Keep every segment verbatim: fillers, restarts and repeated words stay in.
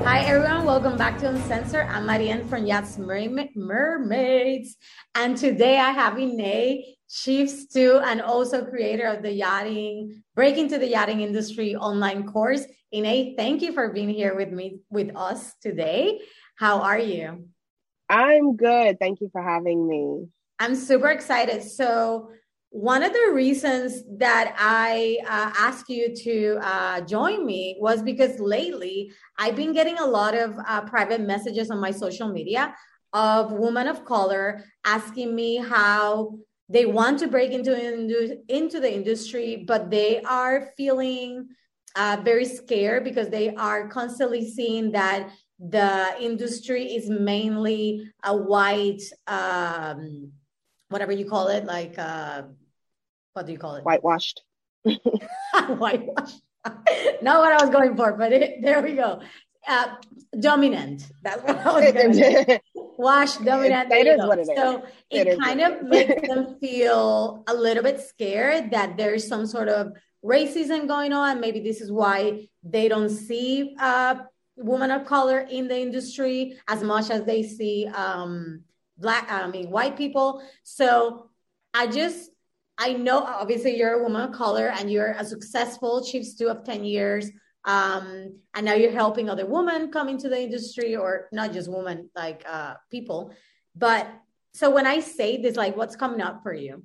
Hi everyone, welcome back to Uncensored. I'm Marianne from Yachts Merma- Mermaids, and today I have Ine, Chief Stew, and also creator of the yachting, Breaking to the Yachting Industry online course. Ine, thank you for being here with me, with us today. How are you? I'm good. Thank you for having me. I'm super excited. So, one of the reasons that I uh, asked you to uh, join me was because lately I've been getting a lot of uh, private messages on my social media of women of color asking me how they want to break into into the industry, but they are feeling uh, very scared because they are constantly seeing that the industry is mainly a white, um, whatever you call it, like. Uh, what do you call it? Whitewashed. Whitewash. Not what I was going for, but it, there we go. Uh, dominant. That's what I was going to say. Wash, dominant. There It you is go. what it is. So It it is kind what of it makes is. them feel a little bit scared that there's some sort of racism going on. Maybe this is why they don't see uh, women of color in the industry as much as they see um, black, I mean, white people. So I just I know obviously you're a woman of color and you're a successful chief stew of ten years. Um, and now you're helping other women come into the industry, or not just women, like uh, people. But so when I say this, like what's coming up for you?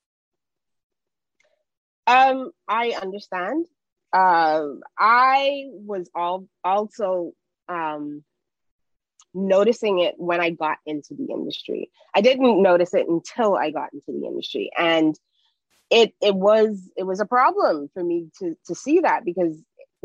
Um, I understand. Um, I was all also um noticing it when I got into the industry. I didn't notice it until I got into the industry, and it it was it was a problem for me to to see that because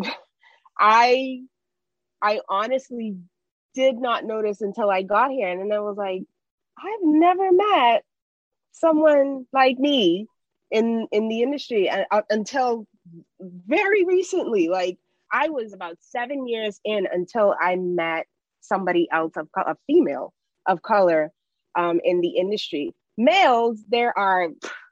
I I honestly did not notice until I got here. And then I was like, I've never met someone like me in in the industry and, uh, until very recently. Like I was about seven years in until I met somebody else of a female of color um, in the industry. Males, there are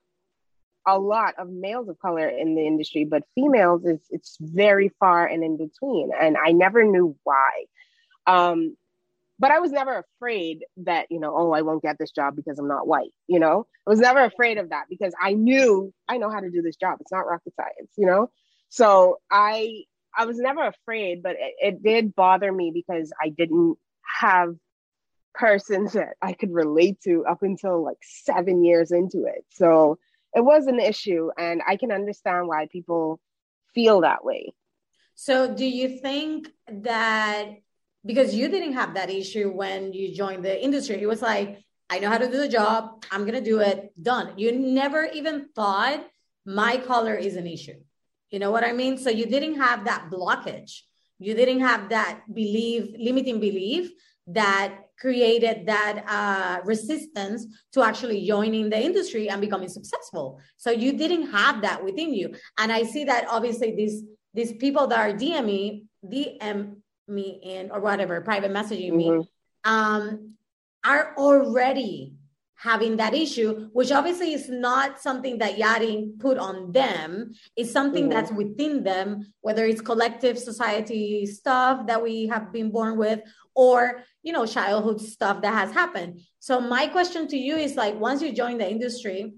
a lot of males of color in the industry, but females is it's very far and in between. And I never knew why. Um, but I was never afraid that, you know, oh, I won't get this job because I'm not white. You know, I was never afraid of that because I knew I know how to do this job. It's not rocket science, you know? So I, I was never afraid, but it, it did bother me because I didn't have persons that I could relate to up until like seven years into it. So it was an issue, and I can understand why people feel that way. So do you think that because you didn't have that issue when you joined the industry, it was like, I know how to do the job, I'm going to do it, done. You never even thought my color is an issue. You know what I mean? So you didn't have that blockage. You didn't have that belief, limiting belief that created that uh, resistance to actually joining the industry and becoming successful. So you didn't have that within you. And I see that obviously these these people that are D M me, D M me in or whatever, private messaging Mm-hmm. me, um, are already having that issue, which obviously is not something that yachting put on them. It's something Mm-hmm. that's within them, whether it's collective society stuff that we have been born with, or you know, childhood stuff that has happened. So my question to you is like, once you join the industry,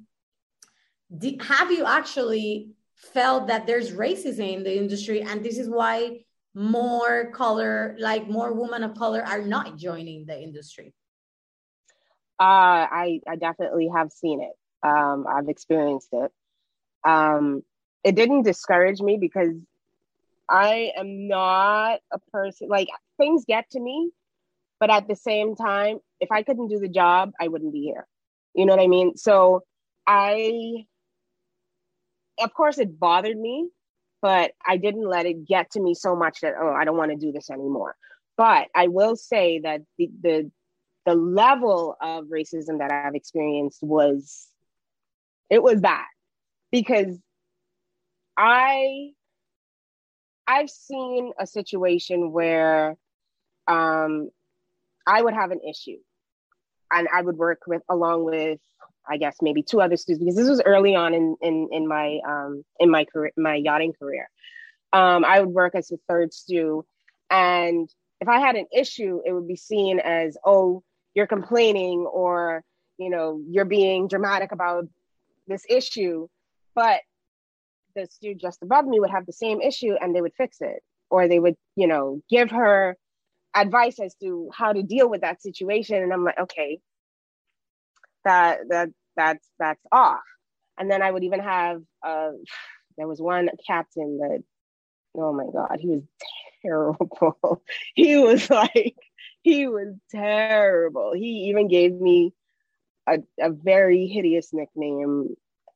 have you actually felt that there's racism in the industry, and this is why more color, like more women of color, are not joining the industry? Uh, I, I definitely have seen it. Um, I've experienced it. Um, it didn't discourage me because I am not a person like things get to me, but at the same time, if I couldn't do the job, I wouldn't be here. You know what I mean? So I, of course, it bothered me, but I didn't let it get to me so much that, oh, I don't want to do this anymore. But I will say that the, the the level of racism that I've experienced was it was bad because I I've seen a situation where um, I would have an issue and I would work with along with I guess maybe two other students because this was early on in in, in my um, in my career my yachting career. Um, I would work as a third stew, and if I had an issue, it would be seen as, oh, you're complaining, or, you know, you're being dramatic about this issue. But the student just above me would have the same issue and they would fix it, or they would, you know, give her advice as to how to deal with that situation. And I'm like, okay, that that that's that's off. And then I would even have uh there was one captain that, oh my God, he was terrible. He was like, he was terrible. He even gave me a, a very hideous nickname.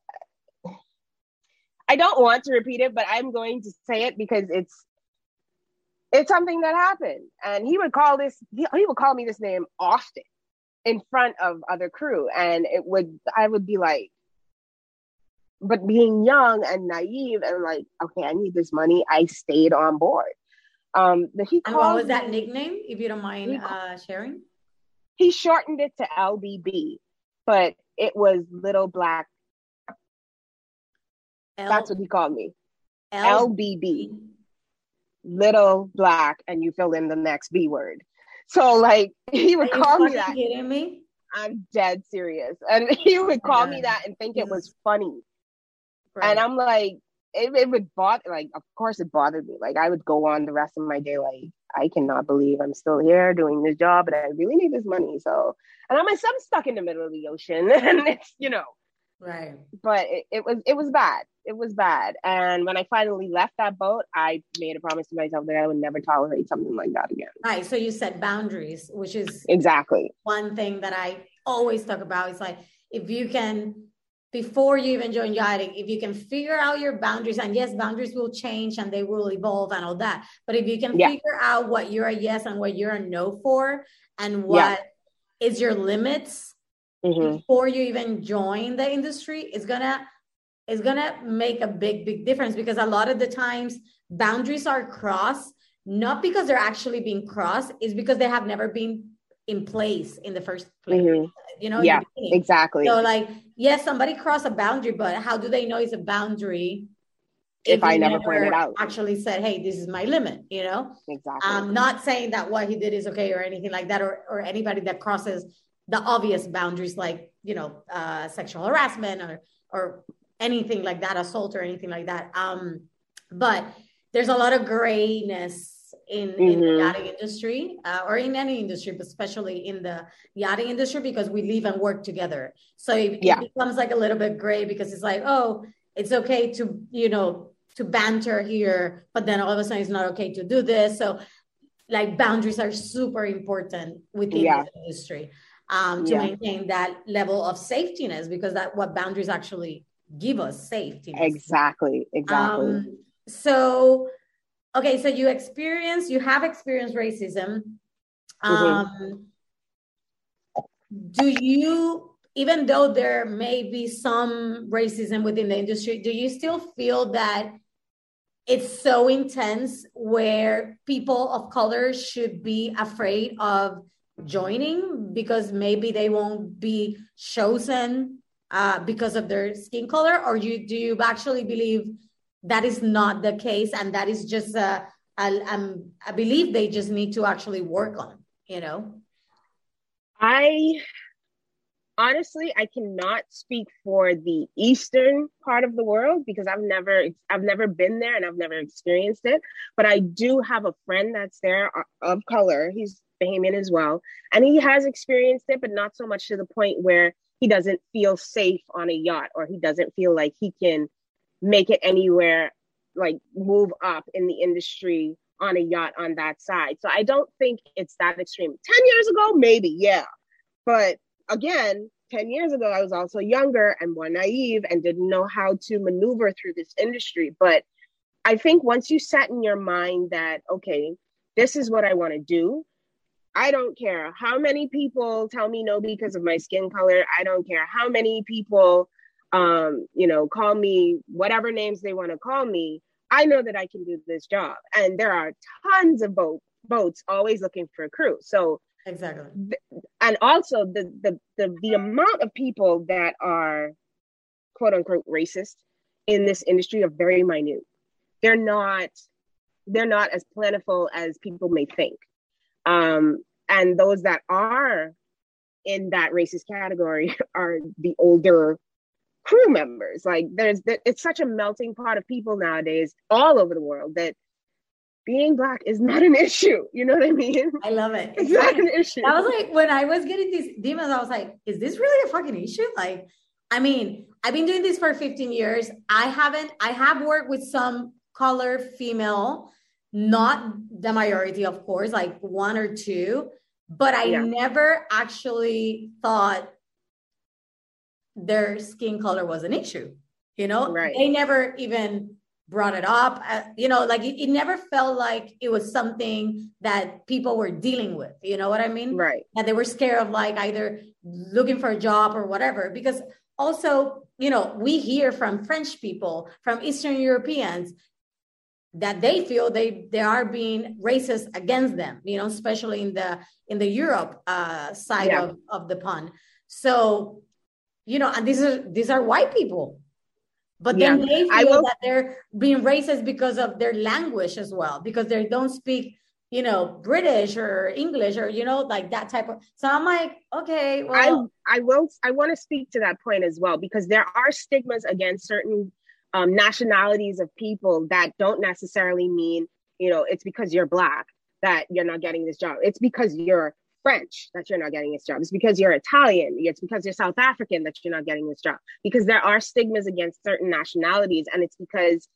I don't want to repeat it, but I'm going to say it because it's it's something that happened. And he would call this, he, he would call me this name often in front of other crew. And it would, I would be like, but being young and naive and like, okay, I need this money, I stayed on board. Um, but he and what was me, that nickname, if you don't mind he, uh, sharing? He shortened it to L B B, but it was Little Black. L- That's what he called me. L- L B B. Little Black, and you fill in the next B word. So like he would Are call you me that. Kidding me? I'm dead serious. And he would call yeah. me that and think it was funny. Right. And I'm like, it, it would bother, like, of course it bothered me. Like I would go on the rest of my day like, I cannot believe I'm still here doing this job, but I really need this money. So, and I'm, I'm stuck in the middle of the ocean and it's, you know. Right. But it, it was it was bad. It was bad. And when I finally left that boat, I made a promise to myself that I would never tolerate something like that again. Right. So you said boundaries, which is exactly one thing that I always talk about. It's like, if you can, before you even join yachting, if you can figure out your boundaries, and yes, boundaries will change and they will evolve and all that. But if you can yeah. figure out what you're a yes and what you're a no for, and what yeah. is your limits, mm-hmm. before you even join the industry, it's gonna it's gonna make a big big difference, because a lot of the times boundaries are crossed not because they're actually being crossed, it's because they have never been in place in the first place. Mm-hmm. You know, yeah, exactly. So like, yes, somebody crossed a boundary, but how do they know it's a boundary if, if I never, never pointed out, actually said, hey, this is my limit, you know? Exactly. I'm not saying that what he did is okay or anything like that, or or anybody that crosses the obvious boundaries, like, you know, uh, sexual harassment or or anything like that, assault or anything like that. Um, but there's a lot of grayness in, mm-hmm. in the yachting industry, uh, or in any industry, but especially in the yachting industry, because we live and work together. So it, yeah. it becomes like a little bit gray, because it's like, oh, it's okay to, you know, to banter here, but then all of a sudden it's not okay to do this. So like boundaries are super important within yeah. the industry. Um, to yeah. maintain that level of safetiness, because that what boundaries actually give us, safety. Exactly, exactly. Um, so, okay, so you experience, you have experienced racism. Um, mm-hmm. Do you, even though there may be some racism within the industry, do you still feel that it's so intense where people of color should be afraid of joining because maybe they won't be chosen uh, because of their skin color? Or you do you actually believe that is not the case, and that is just a, a, um, a belief they just need to actually work on, you know? I honestly, I cannot speak for the eastern part of the world because I've never, I've never been there and I've never experienced it. But I do have a friend that's there of color. He's Bahamian as well, and he has experienced it, but not so much to the point where he doesn't feel safe on a yacht, or he doesn't feel like he can make it anywhere, like move up in the industry on a yacht on that side. So I don't think it's that extreme. ten years ago, maybe, yeah. But again, ten years ago, I was also younger and more naive and didn't know how to maneuver through this industry. But I think once you set in your mind that, okay, this is what I want to do, I don't care how many people tell me no because of my skin color. I don't care how many people, um, you know, call me whatever names they want to call me. I know that I can do this job. And there are tons of boat, boats always looking for a crew. So exactly. Th- and also the, the, the, the amount of people that are quote unquote racist in this industry are very minute. They're not, they're not as plentiful as people may think. Um, and those that are in that racist category are the older crew members. Like there's, it's such a melting pot of people nowadays all over the world that being Black is not an issue. You know what I mean? I love it. It's not an issue. I was like, when I was getting these demons, I was like, is this really a fucking issue? Like, I mean, I've been doing this for fifteen years. I haven't, I have worked with some color female, not the majority, of course, like one or two, but I yeah. never actually thought their skin color was an issue. You know, right. They never even brought it up. Uh, you know, like it, it never felt like it was something that people were dealing with. You know what I mean? Right. That they were scared of like either looking for a job or whatever. Because also, you know, we hear from French people, from Eastern Europeans, that they feel they they are being racist against them. You know, especially in the in the Europe uh, side yeah. of of the pond. So, you know, and these are these are white people. But then yeah. they feel will... that they're being racist because of their language as well, because they don't speak, you know, British or English or, you know, like that type of. So I'm like, okay, well. I, I will, I want to speak to that point as well, because there are stigmas against certain um, nationalities of people that don't necessarily mean, you know, it's because you're Black that you're not getting this job. It's because you're French that you're not getting this job. It's because you're Italian. It's because you're South African that you're not getting this job. Because there are stigmas against certain nationalities. And it's because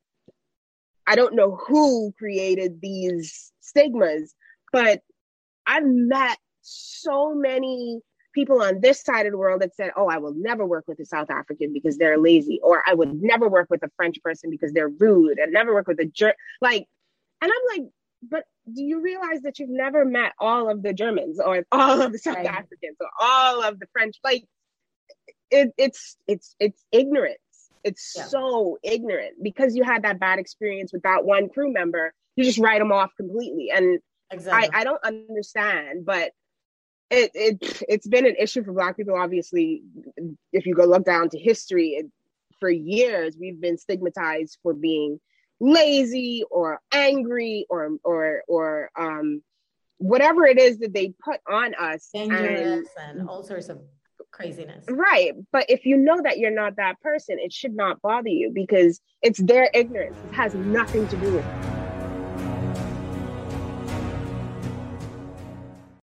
I don't know who created these stigmas, but I've met so many people on this side of the world that said, oh, I will never work with a South African because they're lazy. Or I would never work with a French person because they're rude. And never work with a jerk. Like, and I'm like, but do you realize that you've never met all of the Germans or all of the South right. Africans or all of the French? Like it, it's, it's, it's ignorance. It's yeah. so ignorant because you had that bad experience with that one crew member. You just write them off completely. And exactly. I, I don't understand, but it, it, it's been an issue for Black people. Obviously, if you go look down to history, it, for years, we've been stigmatized for being lazy or angry or or or um whatever it is that they put on us, dangerous and, and all sorts of craziness, right? But if you know that you're not that person, it should not bother you because it's their ignorance. It has nothing to do with it.